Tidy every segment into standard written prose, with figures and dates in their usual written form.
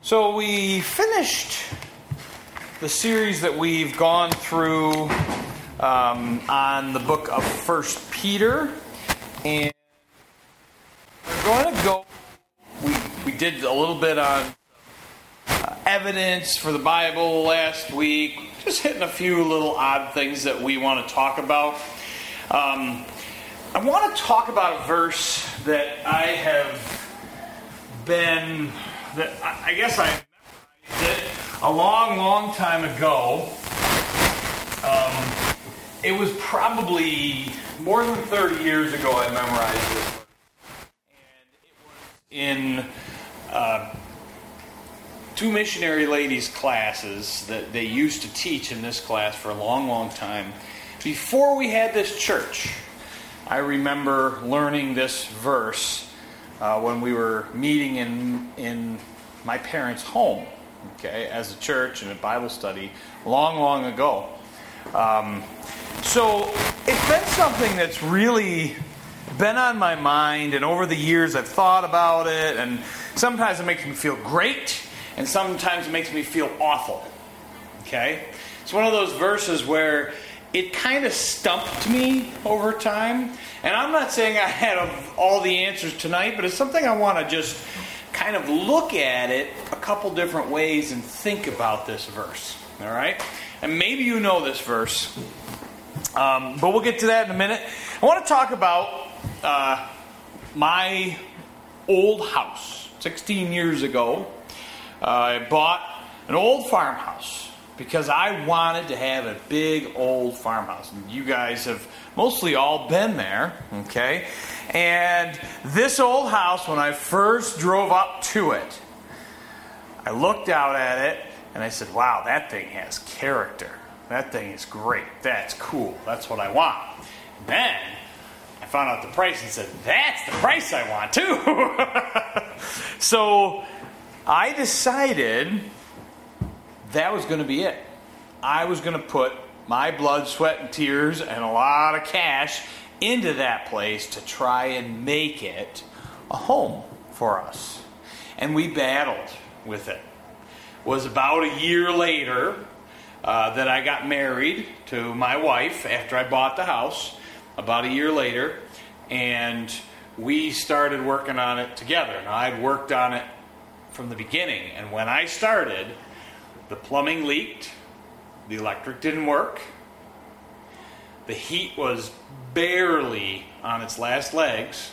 So we finished the series that we've gone through on the book of 1 Peter, and we're going to go, we did a little bit on evidence for the Bible last week, just hitting a few little odd things that we want to talk about. I want to talk about a verse that I have been... that I guess I memorized it a long time ago. It was probably more than 30 years ago I memorized it. And it was in two missionary ladies' classes that they used to teach in this class for a long time. Before we had this church, I remember learning this verse when we were meeting in my parents' home, okay, as a church and a Bible study long ago. So it's been something that's really been on my mind, and over the years I've thought about it, and sometimes it makes me feel great, and sometimes it makes me feel awful, okay? It's one of those verses where it kind of stumped me over time. And I'm not saying I had all the answers tonight, but it's something I want to just kind of look at it a couple different ways and think about this verse. All right? And maybe you know this verse, but we'll get to that in a minute. I want to talk about my old house. 16 years ago, I bought an old farmhouse, because I wanted to have a big old farmhouse. And you guys have mostly all been there, okay? And this old house, when I first drove up to it, I looked out at it and I said, wow, that thing has character. That thing is great. That's cool. That's what I want. And then I found out the price and said, that's the price I want too. So I decided that was going to be it. I was going to put my blood, sweat, and tears and a lot of cash into that place to try and make it a home for us. And we battled with it. It was about a year later that I got married to my wife after I bought the house, about a year later, and we started working on it together. Now, I'd worked on it from the beginning, and when I started, the plumbing leaked, the electric didn't work, the heat was barely on its last legs,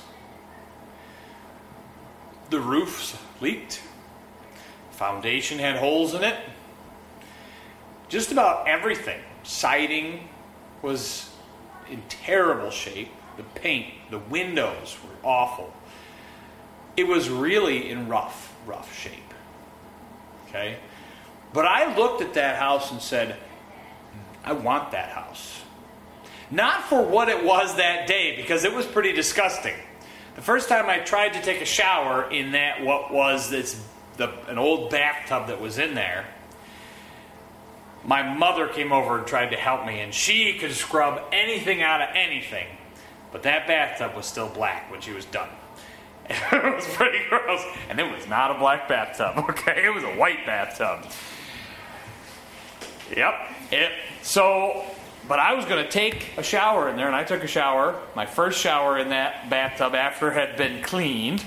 the roofs leaked, foundation had holes in it, just about everything. Siding was in terrible shape, the paint, the windows were awful. It was really in rough shape. Okay? But I looked at that house and said, I want that house. Not for what it was that day, because it was pretty disgusting. The first time I tried to take a shower in that, an old bathtub that was in there, my mother came over and tried to help me, and she could scrub anything out of anything. But that bathtub was still black when she was done. It was pretty gross. And it was not a black bathtub, okay? It was a white bathtub. Yep. But I was going to take a shower in there, and I took a shower, my first shower in that bathtub after it had been cleaned.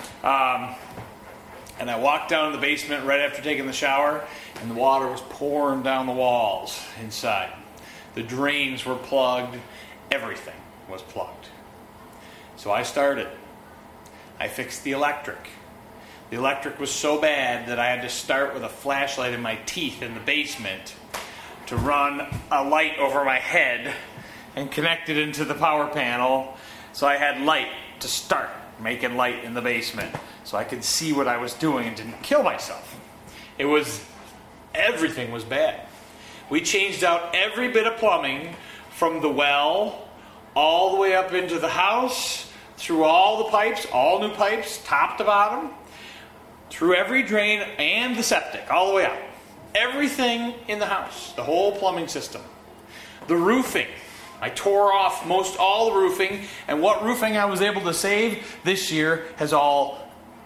And I walked down to the basement right after taking the shower, and the water was pouring down the walls inside. The drains were plugged. Everything was plugged. So I started. I fixed the electric. The electric was so bad that I had to start with a flashlight in my teeth in the basement to run a light over my head and connect it into the power panel, so I had light to start making light in the basement, so I could see what I was doing and didn't kill myself. Everything was bad. We changed out every bit of plumbing from the well all the way up into the house, through all the pipes, all new pipes, top to bottom, through every drain and the septic, all the way up. Everything in the house, the whole plumbing system. The roofing, I tore off most all the roofing, and what roofing I was able to save this year has all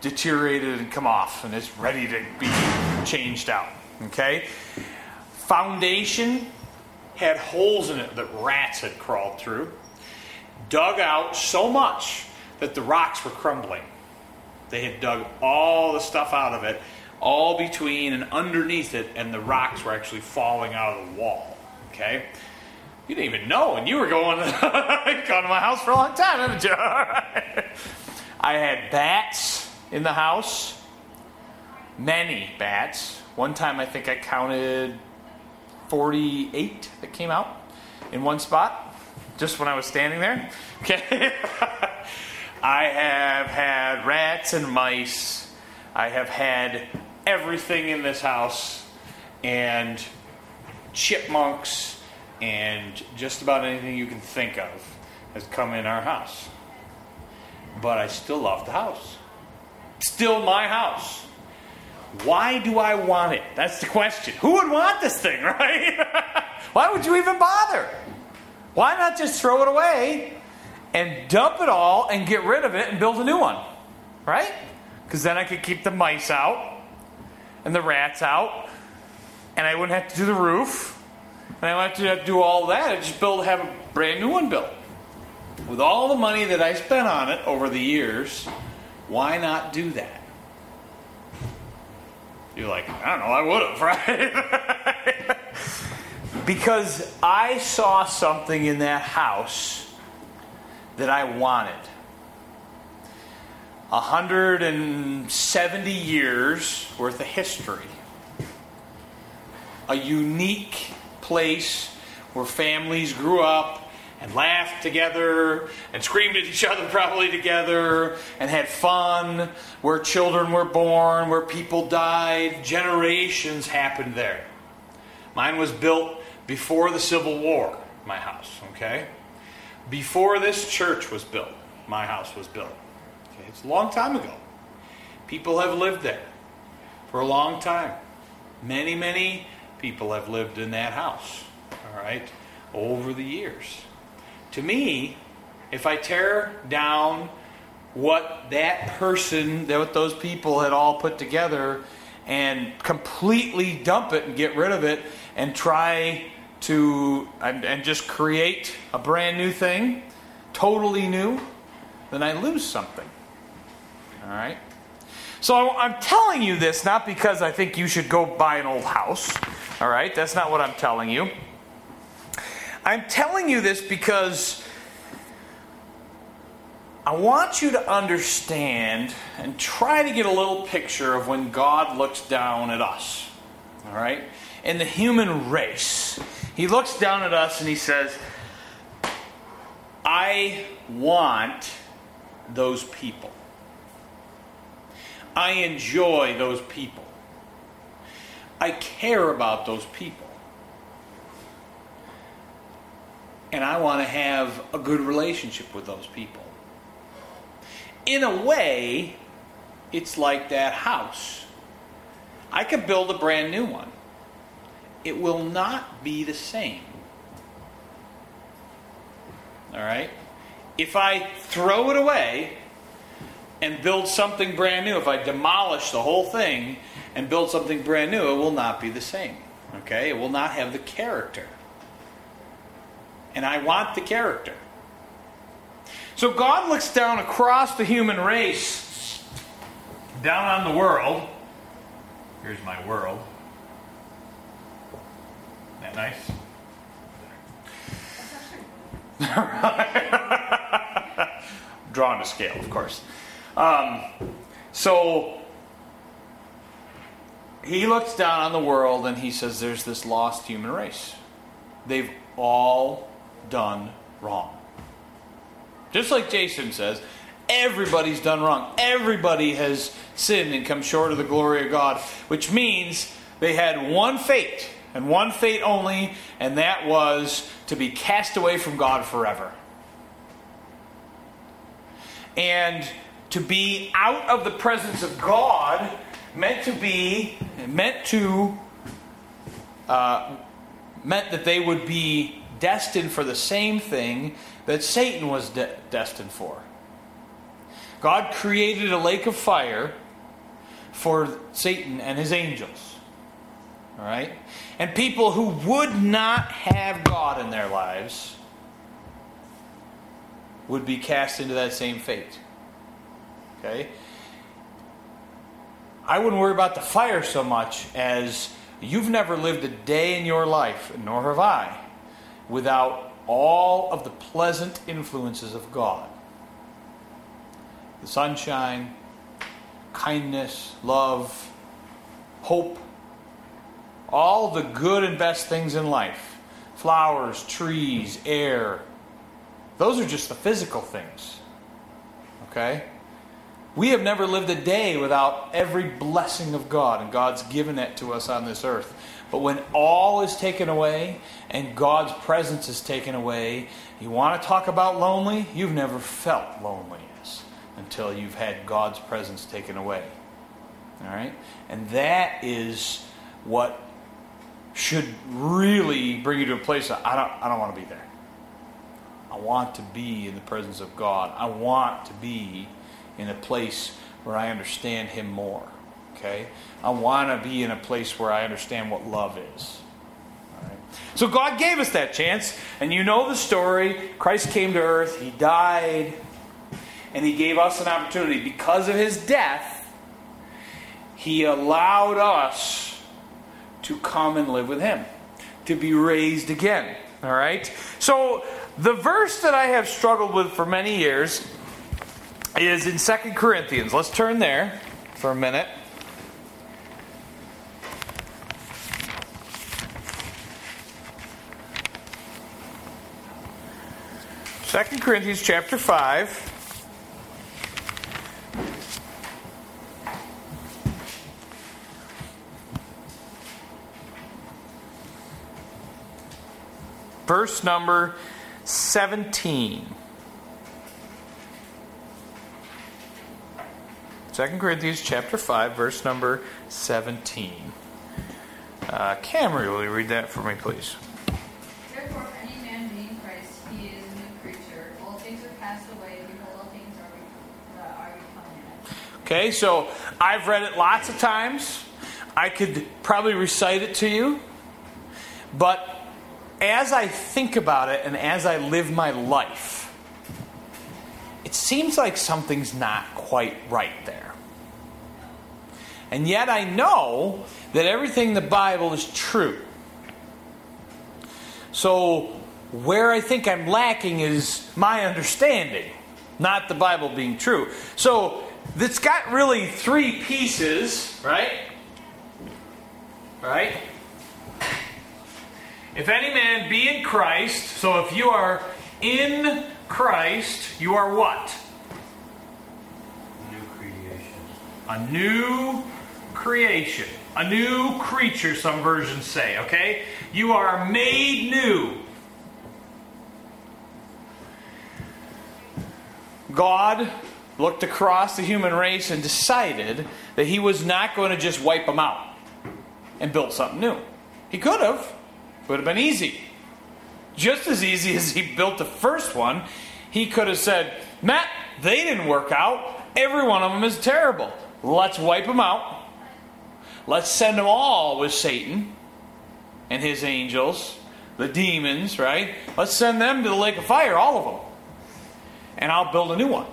deteriorated and come off and is ready to be changed out. Okay? Foundation had holes in it that rats had crawled through. Dug out so much that the rocks were crumbling. They had dug all the stuff out of it, all between and underneath it, and the rocks were actually falling out of the wall. Okay? You didn't even know, and you were going to my house for a long time, haven't you? I had bats in the house. Many bats. One time I think I counted 48 that came out in one spot, just when I was standing there. Okay. I have had rats and mice. I have had everything in this house, and chipmunks, and just about anything you can think of has come in our house. But I still love the house. Still my house. Why do I want it? That's the question. Who would want this thing, right? Why would you even bother? Why not just throw it away and dump it all and get rid of it and build a new one, right? Because then I could keep the mice out and the rats out, and I wouldn't have to do the roof, and I wouldn't have to do all that. I'd just have a brand new one built. With all the money that I spent on it over the years, why not do that? You're like, I don't know, I would have, right? Because I saw something in that house that I wanted. 170 years worth of history. A unique place where families grew up and laughed together and screamed at each other probably together and had fun, where children were born, where people died. Generations happened there. Mine was built before the Civil War, my house, okay? Before this church was built, my house was built. Okay? It's a long time ago. People have lived there for a long time. Many, many people have lived in that house, all right, over the years. To me, if I tear down what that person, what those people had all put together and completely dump it and get rid of it and try to, and just create a brand new thing, totally new, then I lose something. All right? So I'm telling you this not because I think you should go buy an old house. All right? That's not what I'm telling you. I'm telling you this because I want you to understand and try to get a little picture of when God looks down at us. All right? In the human race. He looks down at us and he says, I want those people. I enjoy those people. I care about those people. And I want to have a good relationship with those people. In a way, it's like that house. I could build a brand new one. It will not be the same. All right? If I throw it away and build something brand new, if I demolish the whole thing and build something brand new, it will not be the same. Okay? It will not have the character. And I want the character. So God looks down across the human race, down on the world. Here's my world. Isn't that nice? Drawn to scale, of course. So he looks down on the world and he says there's this lost human race. They've all done wrong. Just like Jason says, everybody's done wrong. Everybody has sinned and come short of the glory of God, which means they had one fate, and one fate only, and that was to be cast away from God forever. And to be out of the presence of God meant that they would be destined for the same thing that Satan was destined for. God created a lake of fire for Satan and his angels. All right? And people who would not have God in their lives would be cast into that same fate. Okay? I wouldn't worry about the fire so much as you've never lived a day in your life, nor have I, without all of the pleasant influences of God. The sunshine, kindness, love, hope, all the good and best things in life. Flowers, trees, air. Those are just the physical things. Okay? We have never lived a day without every blessing of God, and God's given that to us on this earth. But when all is taken away and God's presence is taken away, you want to talk about lonely? You've never felt loneliness until you've had God's presence taken away. All right? And that is what should really bring you to a place that I don't want to be there. I want to be in the presence of God. I want to be in a place where I understand Him more. Okay? I want to be in a place where I understand what love is. All right? So God gave us that chance, and you know the story. Christ came to earth, He died, and He gave us an opportunity. Because of His death, He allowed us to come and live with Him, to be raised again. All right? So the verse that I have struggled with for many years is in 2 Corinthians. Let's turn there for a minute. 2 Corinthians chapter 5. Verse number 17. 2 Corinthians chapter 5, verse number 17. Camry, will you read that for me, please? Therefore, if any man be in Christ, he is a new creature. All things are passed away, behold, all things are become new. Okay, so I've read it lots of times. I could probably recite it to you. But as I think about it and as I live my life, it seems like something's not quite right there. And yet I know that everything in the Bible is true. So where I think I'm lacking is my understanding, not the Bible being true. So it's got really three pieces, right? Right? If any man be in Christ, so if you are in Christ, you are what? New creation. A new creation. A new creature, some versions say, okay? You are made new. God looked across the human race and decided that He was not going to just wipe them out and build something new. He could have. It would have been easy. Just as easy as He built the first one, He could have said, Matt, they didn't work out. Every one of them is terrible. Let's wipe them out. Let's send them all with Satan and his angels, the demons, right? Let's send them to the lake of fire, all of them. And I'll build a new one.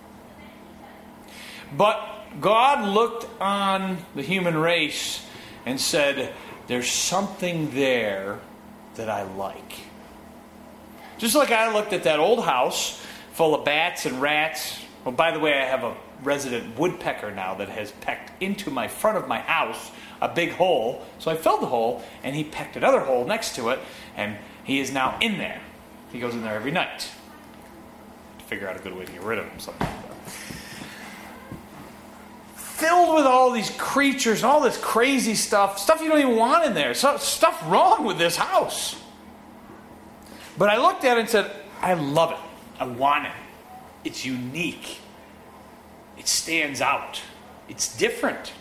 But God looked on the human race and said, there's something there that I like. Just like I looked at that old house full of bats and rats. Well, by the way, I have a resident woodpecker now that has pecked into my front of my house a big hole. So I filled the hole, and he pecked another hole next to it, and he is now in there. He goes in there every night to figure out a good way to get rid of him. Something like that. Filled with all these creatures and all this crazy stuff you don't even want in there. Stuff wrong with this house. But I looked at it and said, I love it. I want it. It's unique. It stands out. It's different.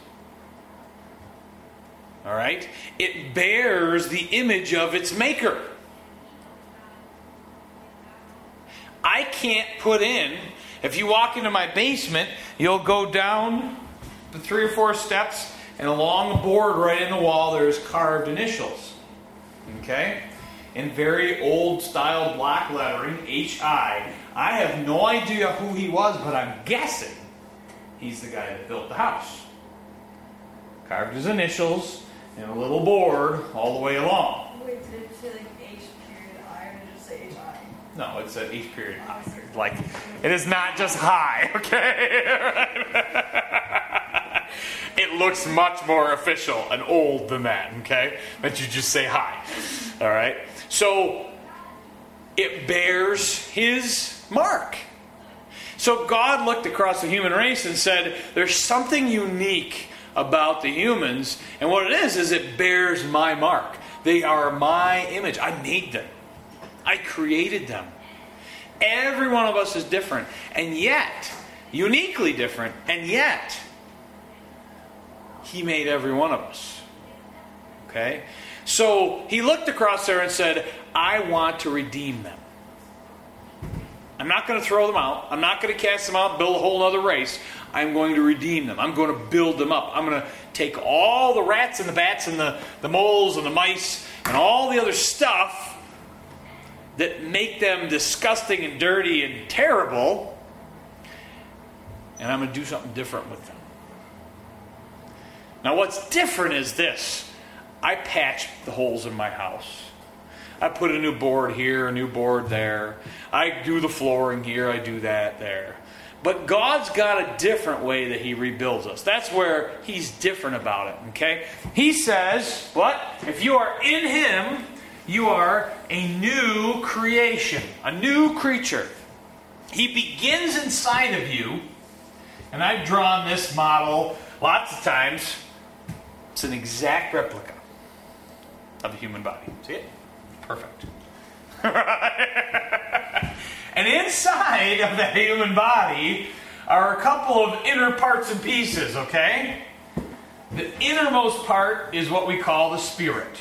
All right? It bears the image of its maker. I can't put in If you walk into my basement, you'll go down the 3 or 4 steps, and along the board right in the wall, there's carved initials. Okay? In very old style black lettering, H.I. I have no idea who he was, but I'm guessing he's the guy that built the house. Carved his initials in a little board all the way along. Wait, did it say like H period I or did it say H.I.? No, it's an H period I. Like, it is not just high, okay? It looks much more official and old than that, okay? That you just say hi. All right? So, it bears his mark. So God looked across the human race and said, there's something unique about the humans, and what it is it bears my mark. They are my image. I made them. I created them. Every one of us is different, and yet, uniquely different, and yet, He made every one of us. Okay? So, He looked across there and said, I want to redeem them. I'm not going to throw them out. I'm not going to cast them out and build a whole other race. I'm going to redeem them. I'm going to build them up. I'm going to take all the rats and the bats and the moles and the mice and all the other stuff that make them disgusting and dirty and terrible, and I'm going to do something different with them. Now what's different is this. I patch the holes in my house. I put a new board here, a new board there. I do the flooring here, I do that there. But God's got a different way that He rebuilds us. That's where He's different about it, okay? He says, what? If you are in Him, you are a new creation, a new creature. He begins inside of you, and I've drawn this model lots of times. It's an exact replica of the human body. See it? Perfect. And inside of that human body are a couple of inner parts and pieces, okay? The innermost part is what we call the spirit.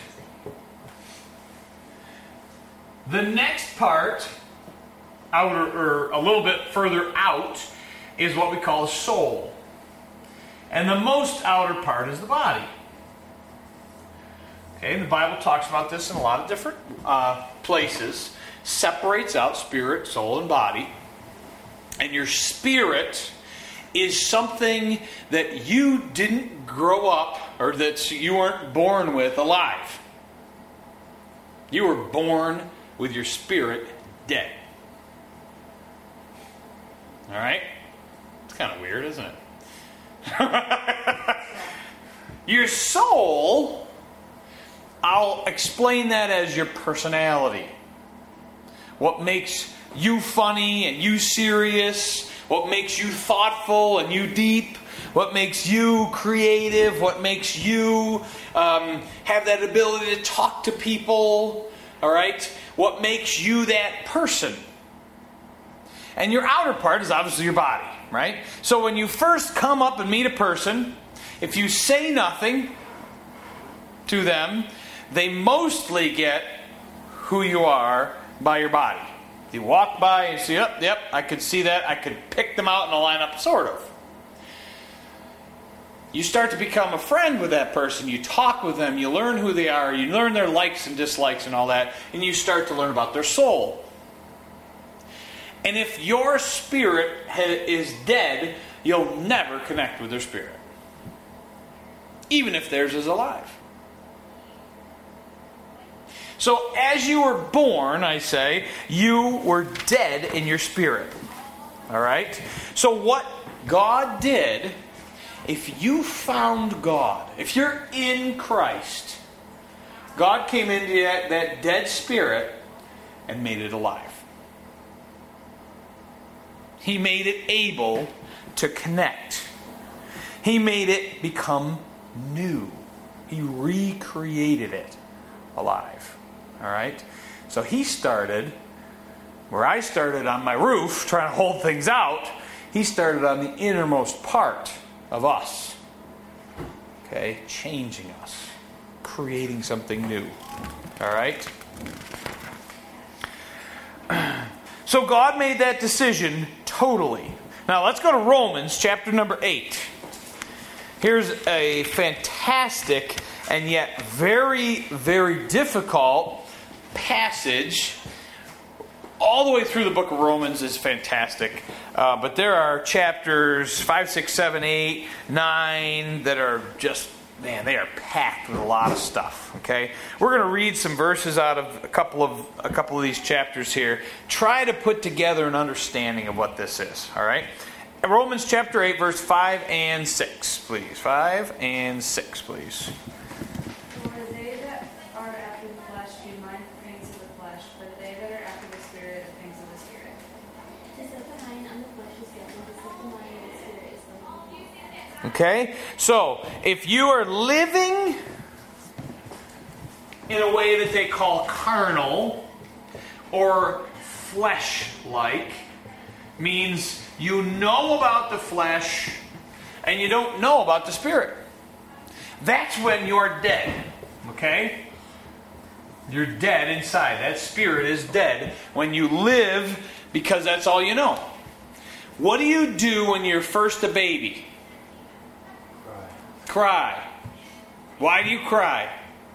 The next part, outer or a little bit further out, is what we call the soul. And the most outer part is the body. Okay, and the Bible talks about this in a lot of different places. Separates out spirit, soul, and body. And your spirit is something that you didn't grow up, or that you weren't born with alive. You were born with your spirit dead. Alright? It's kind of weird, isn't it? Your soul, I'll explain that as your personality. What makes you funny and you serious? What makes you thoughtful and you deep? What makes you creative? What makes you have that ability to talk to people? All right? What makes you that person? And your outer part is obviously your body, right? So when you first come up and meet a person, if you say nothing to them, they mostly get who you are by your body. You walk by and see, yep, I could see that. I could pick them out in a lineup, sort of. You start to become a friend with that person. You talk with them. You learn who they are. You learn their likes and dislikes and all that. And you start to learn about their soul. And if your spirit is dead, you'll never connect with their spirit. Even if theirs is alive. So as you were born, I say, you were dead in your spirit. All right? So what God did, if you found God, if you're in Christ, God came into that dead spirit and made it alive. He made it able to connect. He made it become new. He recreated it alive. All right? So He started where I started on my roof trying to hold things out. He started on the innermost part of us. Okay? Changing us. Creating something new. All right? So God made that decision totally. Now let's go to Romans chapter number 8. Here's a fantastic and yet very, very difficult passage. All the way through the book of Romans is fantastic. But there are chapters 5, 6, 7, 8, 9 that are just, man, they are packed with a lot of stuff. Okay? We're going to read some verses out of a couple of these chapters here. Try to put together an understanding of what this is. All right? Romans chapter 8, verse 5 and 6, please. 5 and 6, please. For they that are after the flesh do mind the things of the flesh, but they that are after the Spirit, the things of the Spirit. To set the mind on the flesh is death, and to set the mind on the Spirit is life. Okay? So, if you are living in a way that they call carnal or flesh-like, means you know about the flesh and you don't know about the Spirit. That's when you're dead. Okay? You're dead inside. That spirit is dead when you live because that's all you know. What do you do when you're first a baby? Cry. Why do you cry?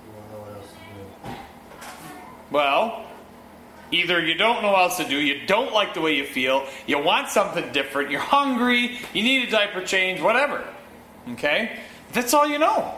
Well, either you don't know what else to do, you don't like the way you feel, you want something different, you're hungry, you need a diaper change, whatever. Okay? That's all you know.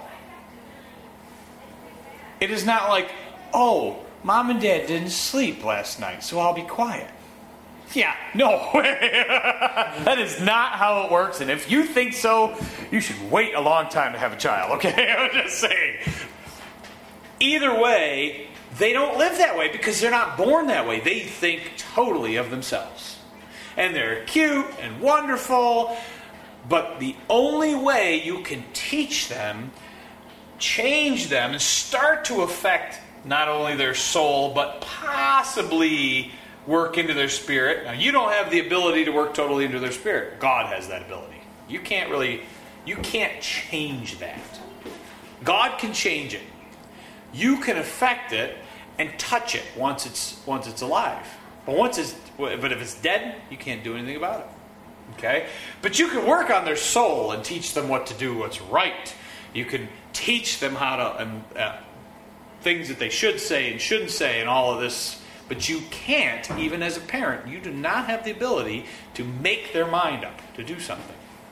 It is not like, oh, Mom and Dad didn't sleep last night, so I'll be quiet. Yeah, no way. That is not how it works, and if you think so, you should wait a long time to have a child, okay? I'm just saying. Either way, they don't live that way because they're not born that way. They think totally of themselves. And they're cute and wonderful, but the only way you can teach them, change them, and start to affect not only their soul, but possibly work into their spirit. Now, you don't have the ability to work totally into their spirit. God has that ability. You can't change that. God can change it. You can affect it and touch it once it's alive. But if it's dead, you can't do anything about it. Okay? But you can work on their soul and teach them what to do, what's right. You can teach them how to things that they should say and shouldn't say and all of this. But you can't, even as a parent, you do not have the ability to make their mind up to do something.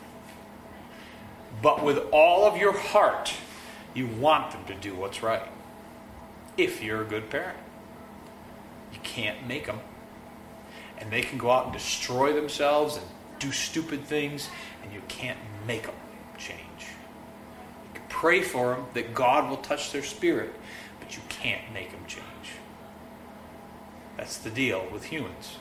But with all of your heart, you want them to do what's right. If you're a good parent. You can't make them. And they can go out and destroy themselves and do stupid things, and you can't make them change. You can pray for them that God will touch their spirit, but you can't make them change. That's the deal with humans.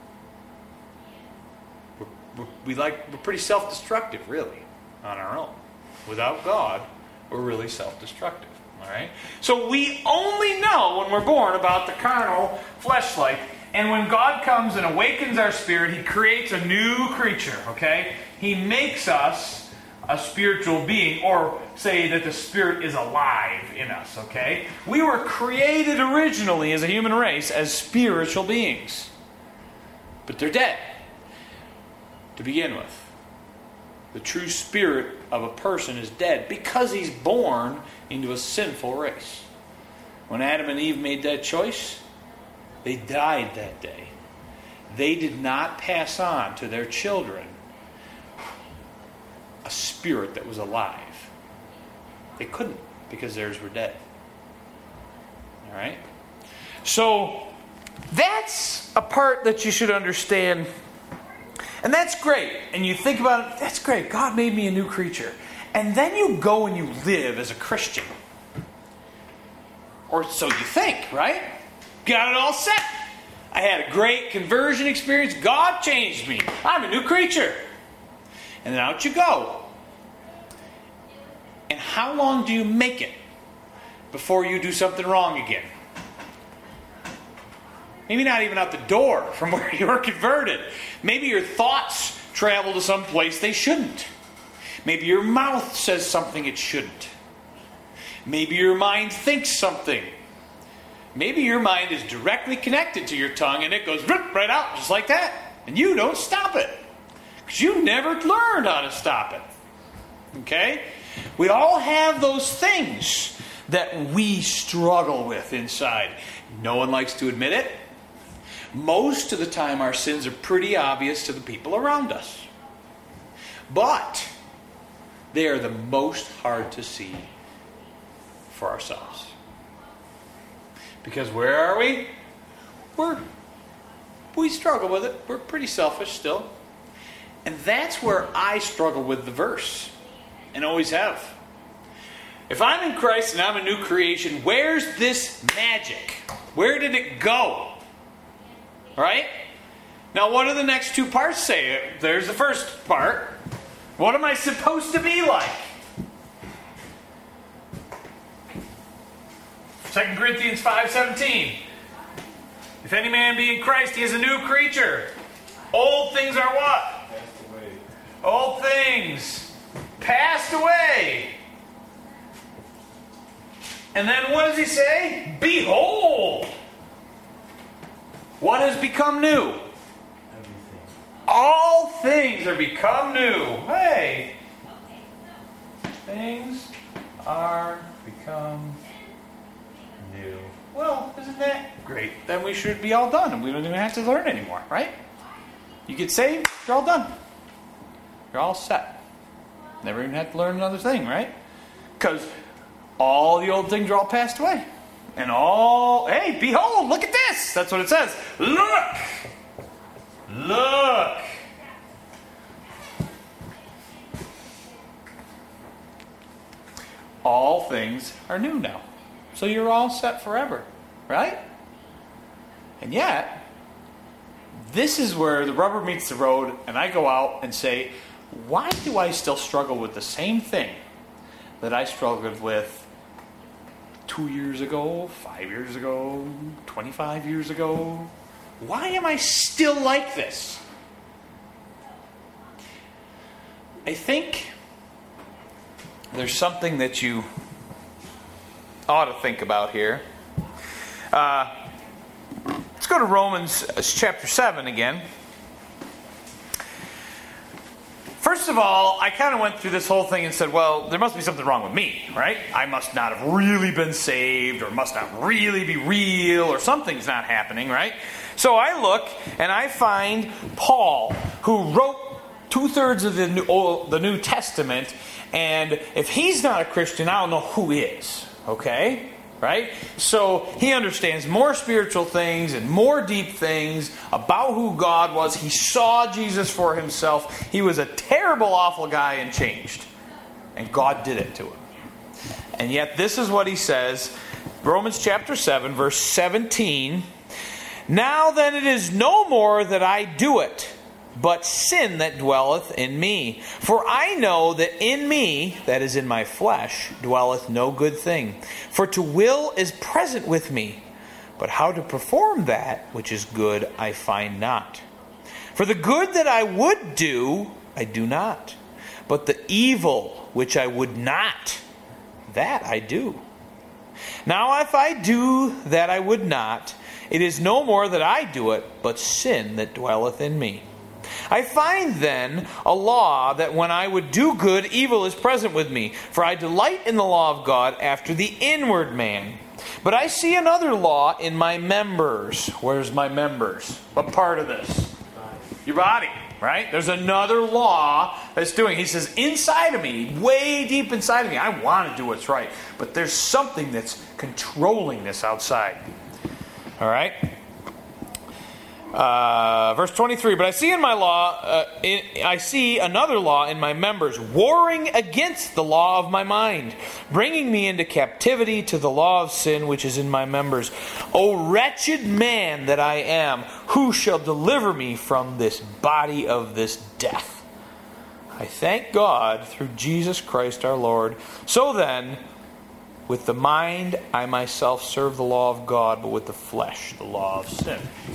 We're pretty self-destructive, really, on our own. Without God, we're really self-destructive. All right? So we only know when we're born about the carnal, flesh-like. And when God comes and awakens our spirit, He creates a new creature. Okay? He makes us a spiritual being, or say that the Spirit is alive in us. Okay? We were created originally as a human race as spiritual beings. But they're dead to begin with. The true spirit of a person is dead because he's born into a sinful race. When Adam and Eve made that choice, they died that day. They did not pass on to their children a spirit that was alive. They couldn't because theirs were dead. All right? So that's a part that you should understand. And that's great. And you think about it, that's great. God made me a new creature. And then you go and you live as a Christian. Or so you think, right? Got it all set. I had a great conversion experience. God changed me. I'm a new creature. And then out you go. And how long do you make it before you do something wrong again? Maybe not even out the door from where you were converted. Maybe your thoughts travel to some place they shouldn't. Maybe your mouth says something it shouldn't. Maybe your mind thinks something. Maybe your mind is directly connected to your tongue and it goes right out just like that. And you don't stop it. Because you never learned how to stop it. Okay? We all have those things that we struggle with inside. No one likes to admit it. Most of the time our sins are pretty obvious to the people around us. But they are the most hard to see for ourselves. Because where are we? We struggle with it. We're pretty selfish still. And that's where I struggle with the verse. And always have. If I'm in Christ and I'm a new creation, where's this magic? Where did it go? Right? Now what do the next two parts say? There's the first part. What am I supposed to be like? 2 Corinthians 5:17. If any man be in Christ, he is a new creature. Old things are what? Passed away. Old things passed away. And then what does he say? Behold! What has become new? Everything. All things are become new. Hey! Things are become new. Well, isn't that great? Then we should be all done and we don't even have to learn anymore, right? You get saved, you're all done. You're all set. Never even have to learn another thing, right? Because all the old things are all passed away. And hey, behold, look at this. That's what it says. Look. Look. All things are new now. So you're all set forever, right? And yet, this is where the rubber meets the road, and I go out and say, why do I still struggle with the same thing that I struggled with 2 years ago, 5 years ago, 25 years ago? Why am I still like this? I think there's something that you ought to think about here. Let's go to Romans chapter 7 again. First of all, I kind of went through this whole thing and said, well, there must be something wrong with me, right? I must not have really been saved, or must not really be real, or something's not happening, right? So I look, and I find Paul, who wrote 2/3 of the New Testament, and if he's not a Christian, I don't know who is, okay? Right? So he understands more spiritual things and more deep things about who God was. He saw Jesus for himself. He was a terrible, awful guy and changed. And God did it to him. And yet this is what he says. Romans chapter 7, verse 17. Now then it is no more that I do it, but sin that dwelleth in me. For I know that in me, that is in my flesh, dwelleth no good thing. For to will is present with me, but how to perform that which is good I find not. For the good that I would do, I do not. But the evil which I would not, that I do. Now if I do that I would not, it is no more that I do it, but sin that dwelleth in me. I find then a law that when I would do good, evil is present with me. For I delight in the law of God after the inward man. But I see another law in my members. Where's my members? What part of this? Your body, right? There's another law that's doing. He says, inside of me, way deep inside of me, I want to do what's right. But there's something that's controlling this outside. All right? Verse 23, but I see in my law, I see another law in my members, warring against the law of my mind, bringing me into captivity to the law of sin which is in my members. O wretched man that I am, who shall deliver me from this body of this death? I thank God through Jesus Christ our Lord. So then, with the mind I myself serve the law of God, but with the flesh the law of sin.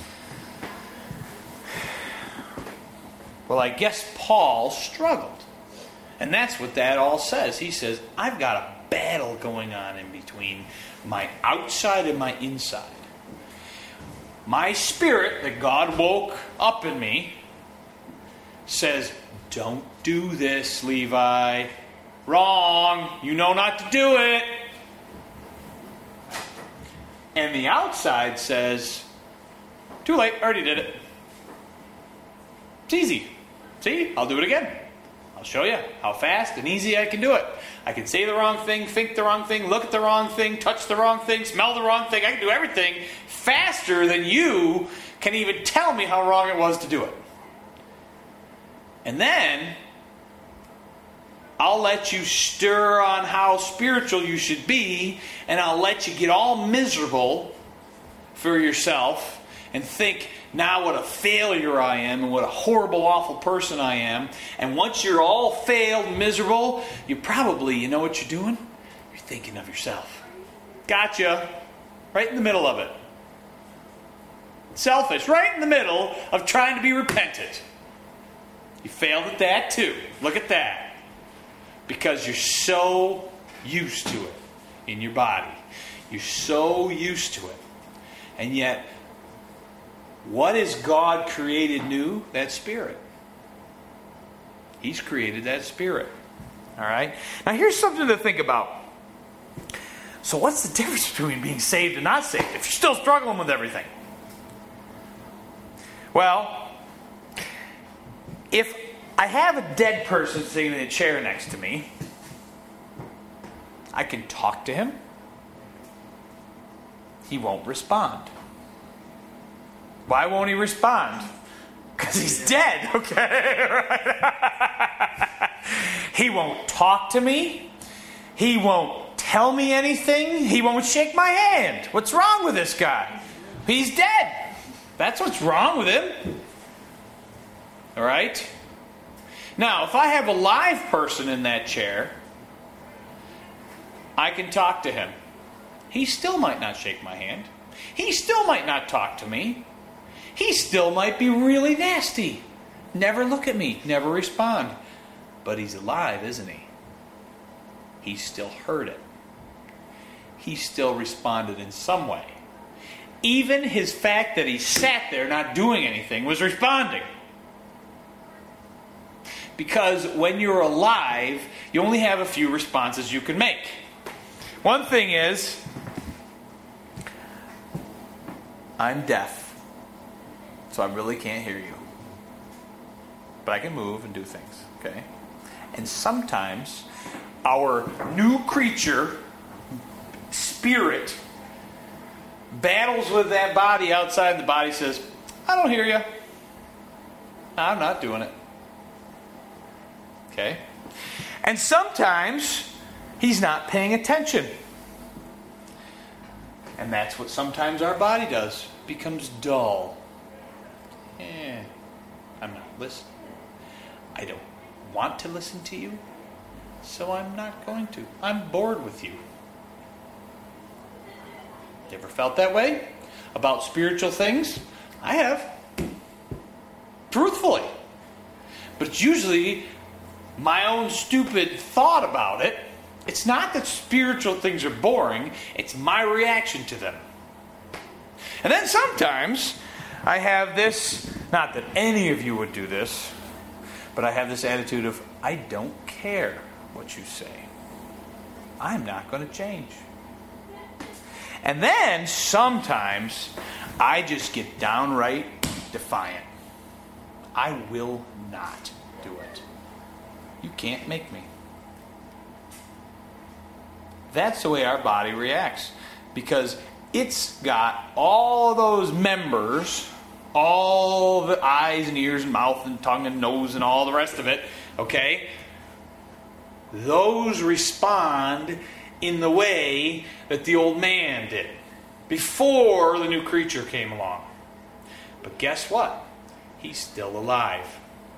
Well, I guess Paul struggled. And that's what that all says. He says, I've got a battle going on in between my outside and my inside. My spirit that God woke up in me says, don't do this, Levi. Wrong. You know not to do it. And the outside says, too late, already did it. It's easy. See, I'll do it again. I'll show you how fast and easy I can do it. I can say the wrong thing, think the wrong thing, look at the wrong thing, touch the wrong thing, smell the wrong thing. I can do everything faster than you can even tell me how wrong it was to do it. And then I'll let you stir on how spiritual you should be, and I'll let you get all miserable for yourself and think now what a failure I am and what a horrible, awful person I am. And once you're all failed and miserable, you know what you're doing? You're thinking of yourself. Gotcha. Right in the middle of it. Selfish. Right in the middle of trying to be repentant. You failed at that too. Look at that. Because you're so used to it in your body. You're so used to it. And yet, what is God created new? That spirit. He's created that spirit. All right? Now here's something to think about. So what's the difference between being saved and not saved if you're still struggling with everything? Well, if I have a dead person sitting in a chair next to me, I can talk to him. He won't respond. Why won't he respond? Because he's dead, okay? Right? He won't talk to me. He won't tell me anything. He won't shake my hand. What's wrong with this guy? He's dead. That's what's wrong with him. All right? Now, if I have a live person in that chair, I can talk to him. He still might not shake my hand. He still might not talk to me. He still might be really nasty. Never look at me. Never respond. But he's alive, isn't he? He still heard it. He still responded in some way. Even his fact that he sat there not doing anything was responding. Because when you're alive, you only have a few responses you can make. One thing is, I'm deaf. So I really can't hear you. But I can move and do things, okay? And sometimes our new creature, spirit, battles with that body outside. The body says, I don't hear you. I'm not doing it. Okay? And sometimes he's not paying attention. And that's what sometimes our body does. Becomes dull. I'm not listening. I don't want to listen to you, so I'm not going to. I'm bored with you. You ever felt that way about spiritual things? I have. Truthfully. But it's usually my own stupid thought about it. It's not that spiritual things are boring, it's my reaction to them. And then sometimes I have this, not that any of you would do this, but I have this attitude of, I don't care what you say. I'm not going to change. And then sometimes I just get downright defiant. I will not do it. You can't make me. That's the way our body reacts. Because it's got all of those members, all the eyes and ears and mouth and tongue and nose and all the rest of it, okay? Those respond in the way that the old man did before the new creature came along. But guess what? He's still alive.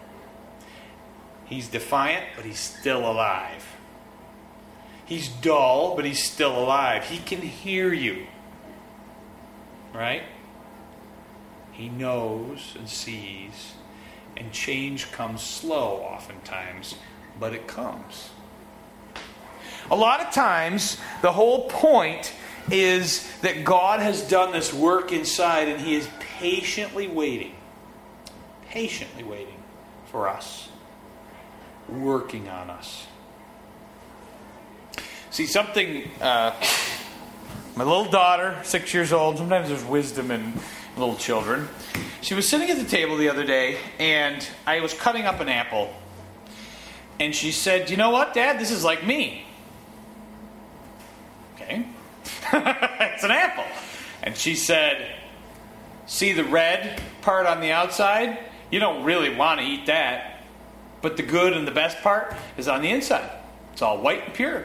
He's defiant, but he's still alive. He's dull, but he's still alive. He can hear you. Right? He knows and sees. And change comes slow oftentimes, but it comes. A lot of times, the whole point is that God has done this work inside and He is patiently waiting for us, working on us. See, something, my little daughter, 6 years old, sometimes there's wisdom in little children. She was sitting at the table the other day, and I was cutting up an apple. And she said, "You know what, Dad? This is like me." Okay. It's an apple. And she said, "See the red part on the outside? You don't really want to eat that. But the good and the best part is on the inside. It's all white and pure."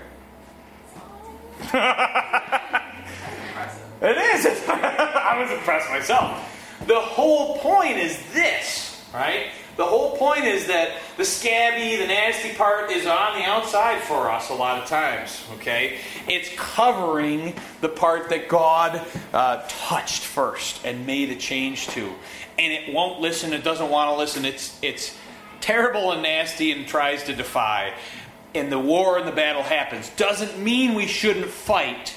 It is. I was impressed myself. The whole point is this, right? The whole point is that the scabby, the nasty part is on the outside for us a lot of times, okay? It's covering the part that God touched first and made a change to. And it won't listen, it doesn't want to listen. It's terrible and nasty and tries to defy. And the war and the battle happens. Doesn't mean we shouldn't fight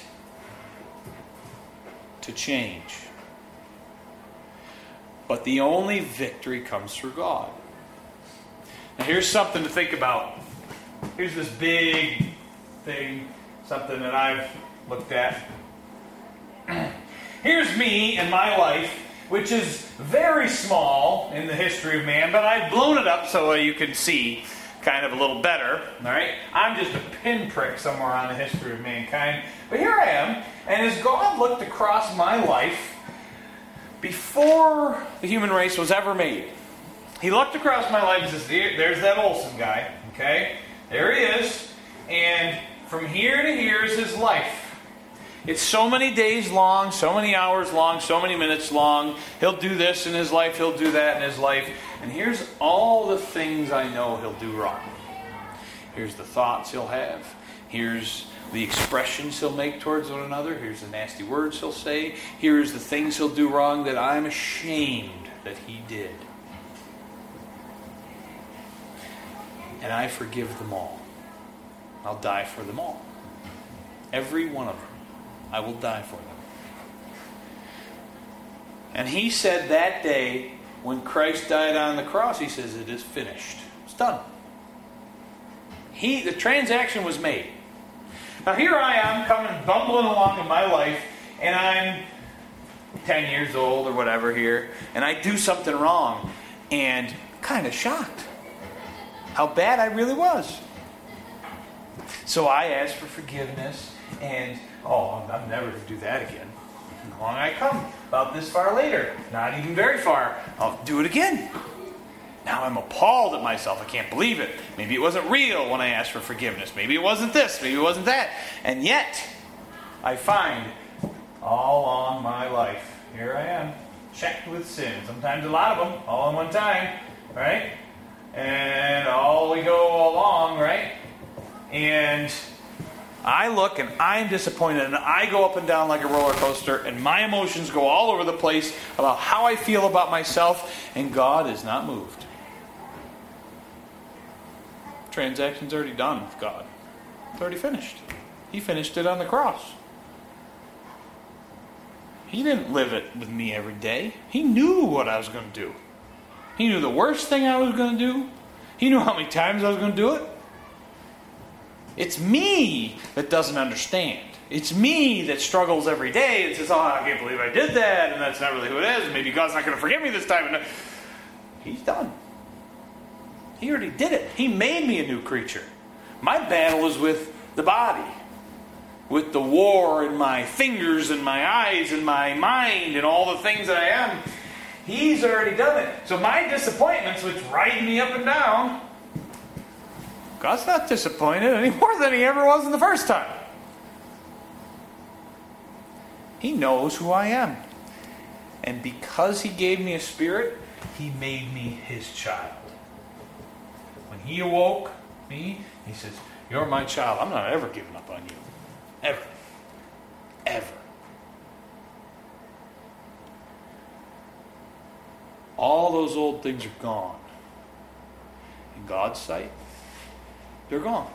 to change. But the only victory comes through God. Now here's something to think about. Here's this big thing, something that I've looked at. Here's me and my life, which is very small in the history of man, but I've blown it up so you can see kind of a little better. All right? I'm just a pinprick somewhere on the history of mankind. But here I am, and as God looked across my life, before the human race was ever made, he looked across my life and says, "There's that Olson guy, okay? There he is, and from here to here is his life. It's so many days long, so many hours long, so many minutes long. He'll do this in his life, he'll do that in his life, and here's all the things I know he'll do wrong. Here's the thoughts he'll have. Here's the expressions he'll make towards one another. Here's the nasty words he'll say. Here's the things he'll do wrong that I'm ashamed that he did. And I forgive them all. I'll die for them all. Every one of them. I will die for them." And he said that day, when Christ died on the cross, he says, "It is finished." It's done. The transaction was made. Now here I am coming bumbling along in my life, and I'm 10 years old or whatever here, and I do something wrong, and kind of shocked how bad I really was. So I asked for forgiveness, and I'm never going to do that again. And along I come, about this far later, not even very far, I'll do it again. Now I'm appalled at myself. I can't believe it. Maybe it wasn't real when I asked for forgiveness. Maybe it wasn't this. Maybe it wasn't that. And yet, I find all along my life, here I am, checked with sin. Sometimes a lot of them, all in one time, right? And all we go along, right? And I look and I'm disappointed, and I go up and down like a roller coaster, and my emotions go all over the place about how I feel about myself, and God is not moved. Transaction's already done with God. It's already finished. He finished it on the cross. He didn't live it with me every day. He knew what I was going to do. He knew the worst thing I was going to do. He knew how many times I was going to do it. It's me that doesn't understand. It's me that struggles every day and says, I can't believe I did that, and that's not really who it is, and maybe God's not going to forgive me this time. And He's done. He already did it. He made me a new creature. My battle is with the body, with the war in my fingers and my eyes and my mind and all the things that I am. He's already done it. So my disappointments, which ride me up and down, God's not disappointed any more than He ever was in the first time. He knows who I am. And because He gave me a spirit, He made me His child. When He awoke me, He says, you're my child. I'm not ever giving up on you. Ever. Ever. All those old things are gone. In God's sight, they're gone.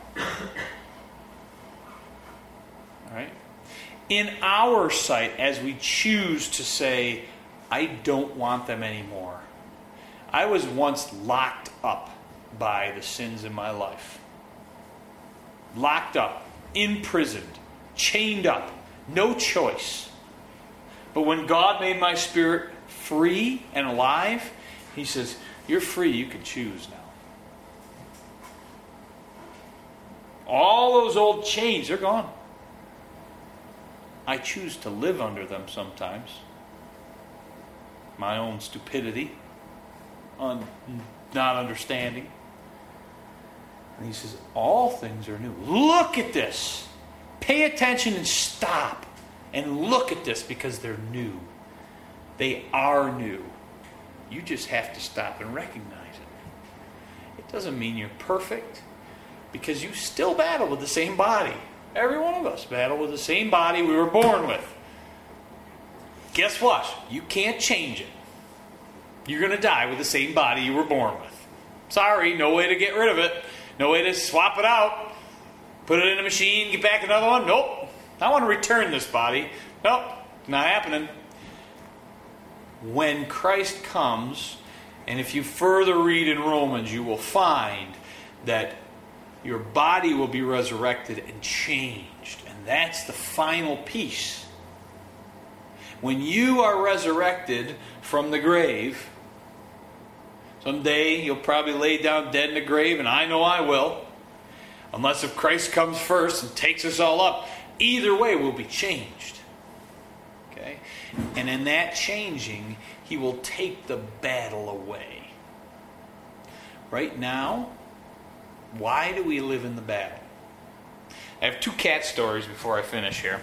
All right? In our sight, as we choose to say, I don't want them anymore. I was once locked up by the sins in my life. Locked up, imprisoned, chained up, no choice. But when God made my spirit free and alive, He says, you're free, you can choose now. All those old chains, they're gone. I choose to live under them sometimes. My own stupidity, not understanding. And He says, all things are new. Look at this. Pay attention and stop. And look at this because they're new. They are new. You just have to stop and recognize it. It doesn't mean you're perfect because you still battle with the same body. Every one of us battle with the same body we were born with. Guess what? You can't change it. You're going to die with the same body you were born with. Sorry, no way to get rid of it. No way to swap it out. Put it in a machine, get back another one. Nope. I want to return this body. Nope. Not happening. When Christ comes, and if you further read in Romans, you will find that your body will be resurrected and changed. And that's the final piece. When you are resurrected from the grave, someday you'll probably lay down dead in the grave, and I know I will. Unless if Christ comes first and takes us all up. Either way, we'll be changed. Okay? And in that changing, He will take the battle away. Right now, why do we live in the battle? I have 2 cat stories before I finish here.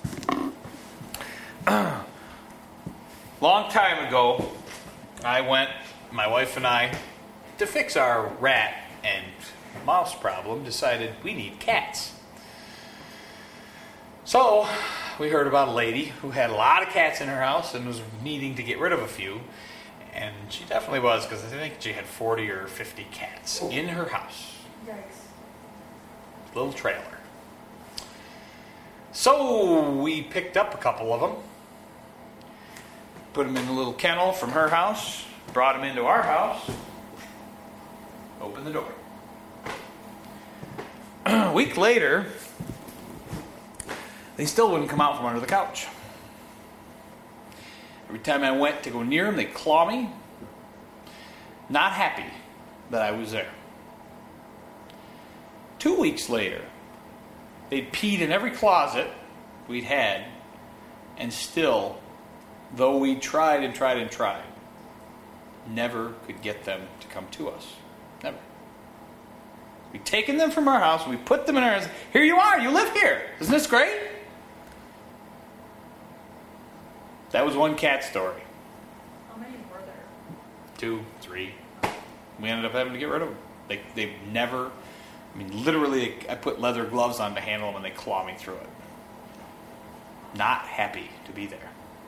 Long time ago, I went, my wife and I, to fix our rat and mouse problem, decided we need cats. So, we heard about a lady who had a lot of cats in her house and was needing to get rid of a few. And she definitely was, because I think she had 40 or 50 cats in her house. Yikes. Little trailer. So, we picked up a couple of them. Put them in a little kennel from her house. Brought them into our house. Opened the door. A week later, they still wouldn't come out from under the couch. Every time I went to go near them, they'd claw me. Not happy that I was there. 2 weeks later, they'd peed in every closet we'd had, and still, though we tried and tried and tried, never could get them to come to us. Never. We'd taken them from our house, and we put them in our house. Here you are, you live here. Isn't this great? That was one cat story. How many were there? 2, 3. We ended up having to get rid of them. They've never, literally, I put leather gloves on to handle them and they claw me through it. Not happy to be there.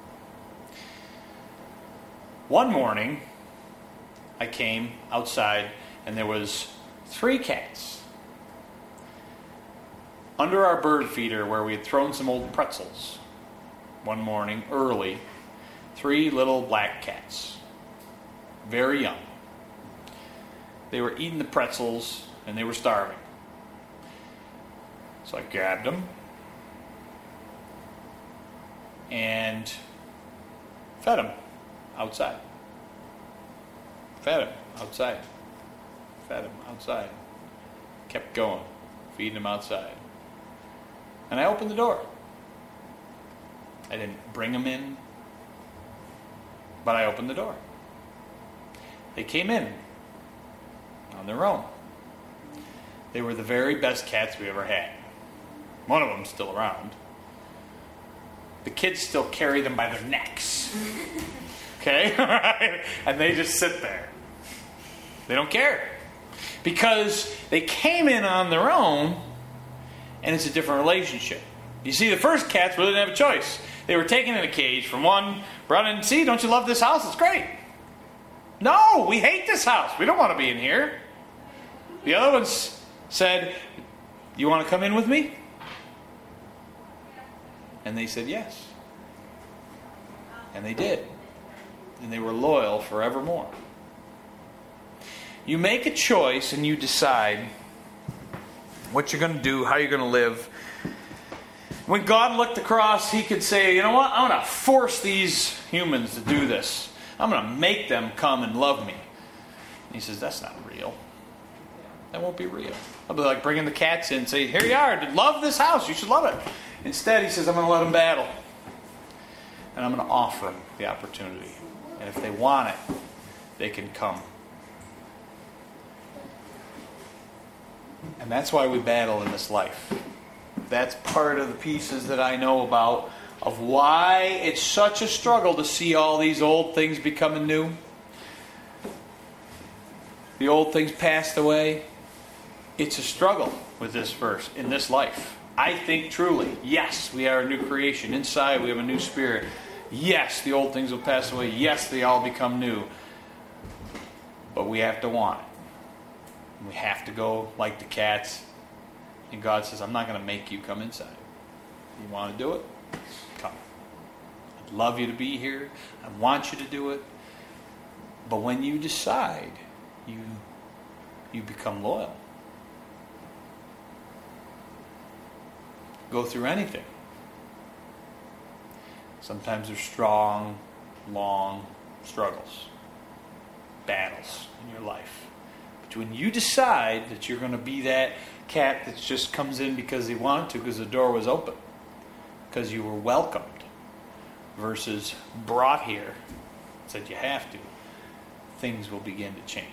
One morning, I came outside and there was 3 cats under our bird feeder where we had thrown some old pretzels. One morning, early, 3 little black cats. Very young. They were eating the pretzels and they were starving. So I grabbed them and fed them outside. Fed them outside. Fed them outside. Kept going, feeding them outside. And I opened the door. I didn't bring them in, but I opened the door. They came in on their own. They were the very best cats we ever had. One of them's still around. The kids still carry them by their necks. Okay? And they just sit there. They don't care. Because they came in on their own, and it's a different relationship. You see, the first cats really didn't have a choice. They were taken in a cage from one, brought in, see, don't you love this house? It's great. No, we hate this house. We don't want to be in here. The other ones said, you want to come in with me? And they said yes. And they did. And they were loyal forevermore. You make a choice and you decide what you're going to do, how you're going to live. When God looked across, he could say, you know what? I'm going to force these humans to do this. I'm going to make them come and love me. And he says, that's not real. That won't be real. I'll be like bringing the cats in and say, here you are, love this house. You should love it. Instead, he says, I'm going to let them battle. And I'm going to offer them the opportunity. And if they want it, they can come. And that's why we battle in this life. That's part of the pieces that I know about of why it's such a struggle to see all these old things becoming new. The old things passed away. It's a struggle with this verse in this life. I think truly, yes, we are a new creation. Inside we have a new spirit. Yes, the old things will pass away. Yes, they all become new. But we have to want it. We have to go like the cats. And God says, I'm not going to make you come inside. You want to do it? Come. I'd love you to be here. I want you to do it. But when you decide, you become loyal. Go through anything. Sometimes there's strong, long struggles, battles in your life. But when you decide that you're going to be that cat that just comes in because he wanted to, because the door was open, because you were welcomed, versus brought here, said you have to, things will begin to change.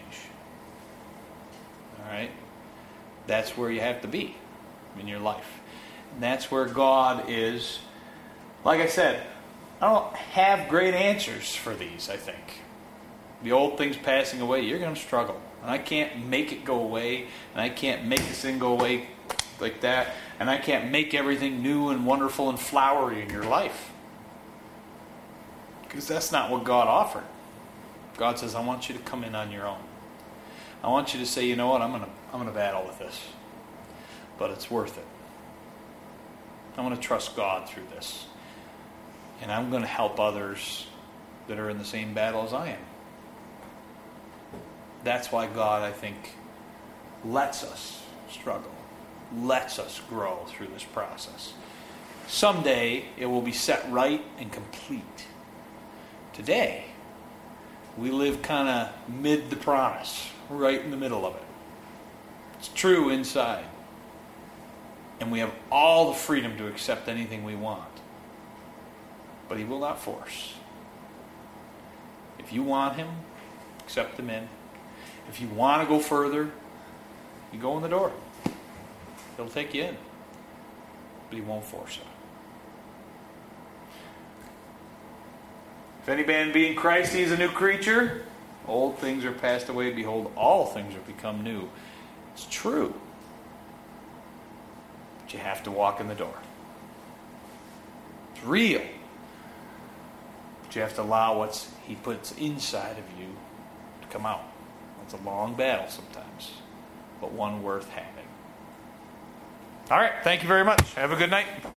All right? That's where you have to be in your life. And that's where God is. Like I said, I don't have great answers for these, I think. The old things passing away, you're going to struggle. And I can't make it go away. And I can't make this thing go away like that. And I can't make everything new and wonderful and flowery in your life. Because that's not what God offered. God says, I want you to come in on your own. I want you to say, you know what, I'm going to battle with this. But it's worth it. I'm going to trust God through this. And I'm going to help others that are in the same battle as I am. That's why God, I think, lets us struggle, lets us grow through this process. Someday, it will be set right and complete. Today, we live kind of mid the promise, right in the middle of it. It's true inside. And we have all the freedom to accept anything we want. But he will not force. If you want him, accept him in. If you want to go further, you go in the door. He'll take you in. But he won't force it. If any man be in Christ, he is a new creature. Old things are passed away. Behold, all things are become new. It's true. But you have to walk in the door. It's real. But you have to allow what he puts inside of you to come out. It's a long battle sometimes, but one worth having. All right. Thank you very much. Have a good night.